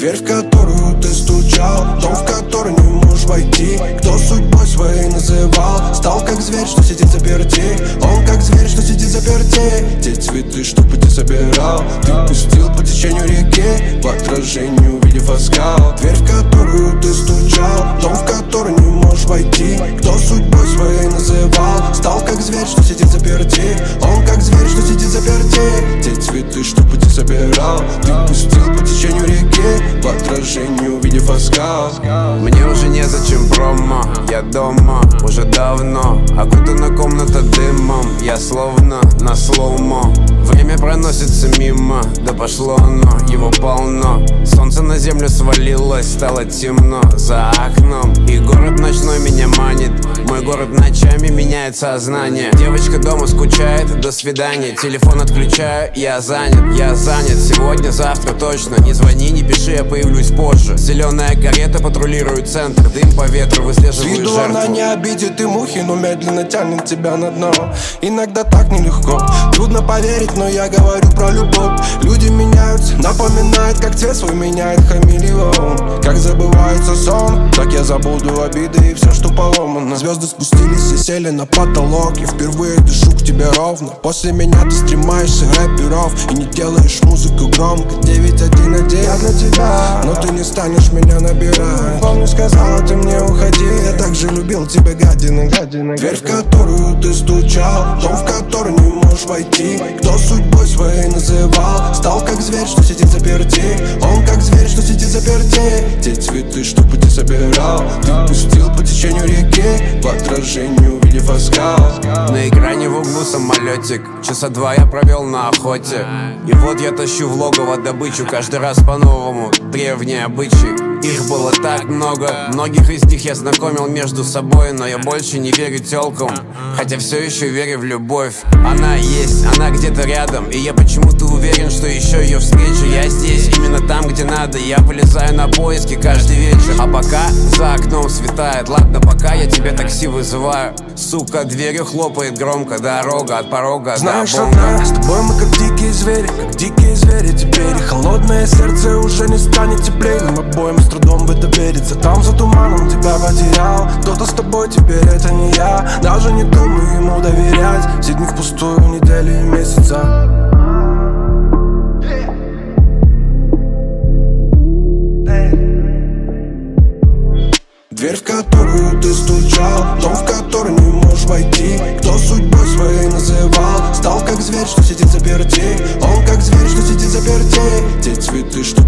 Дверь, в которую ты стучал, дом, в который не можешь войти. Кто судьбой своей называл, стал как зверь, что сидит заперти. Он как зверь, что сидит заперти. Те цветы, что пути собирал, ты пустил по течению реки, в отражении увидев оскал. Дверь, в которую ты стучал, дом, в который не можешь войти. Кто судьбой своей называл, стал как зверь, что сидит заперти. Он как зверь, что сидит заперти. Те цветы, что пути собирал, ты пустил по течению реки, в отражении увидев оскал. Мне уже незачем промо, я дома уже давно. Окутана комната дымом, я словно на слоумо. Время проносится мимо, да пошло оно, его полно. Солнце на землю свалилось, стало темно за окном. И город ночной меня манит, мой город ночами меняет сознание. Девочка дома скучает, до свидания. Телефон отключаю, я занят сегодня, завтра точно. Не звони, не пиши, я появлюсь позже. Зеленая карета патрулирует центр, дым по ветру выслеживает жертву. С виду она не обидит и мухи, но медленно тянет тебя на дно. Иногда так нелегко, трудно поверить, но я говорю про любовь. Люди меняются, напоминает, как цвет свой меняет хамелеон. Как забывается сон, так я забуду обиды и все, что поломано. Звезды спустились и сели на потолок, я впервые дышу к тебе ровно. После меня ты стремаешься рэперов и не делаешь музыку громко. 911 я для тебя, но ты не станешь меня набирать. Помню, сказала ты мне уходи, я так же любил тебя, гадина. Дверь, в которую ты стучал, дом, в который не можешь войти. Кто судьбой своей называл, стал как зверь, что сидит заперти. Он как зверь, что сидит заперти. Те цветы, что пути собирал, ты пустил по течению реки, в отражении увидев оскал. На экране в углу самолетик, часа 2 я провел на охоте. И вот я тащу в логово добычу, каждый раз по-новому, древние обычаи. Их было так много, многих из них я знакомил между собой. Но я больше не верю тёлкам, хотя все еще верю в любовь. Она есть, она где-то рядом, и я почему-то уверен, что еще ее встречу. Я здесь, именно там, где надо, я вылезаю на поиски каждый вечер. А пока за окном светает, ладно, пока я тебе такси вызываю. Сука, дверью хлопает громко, дорога от порога знаешь, до бонга. одна, с тобой мы как дикие звери теперь. И холодное сердце уже не станет теплее. Нам обоим с трудом в это верится. Там за туманом тебя потерял кто-то с тобой, теперь это не я. Даже не думаю ему доверять, все дни впустую, недели и месяца. Дверь, в которую ты стучал, дом, в который не можешь войти. Кто судьбой своей называл, стал как зверь, что сидит заперти. Он как зверь, что сидит заперти. Те цветы, что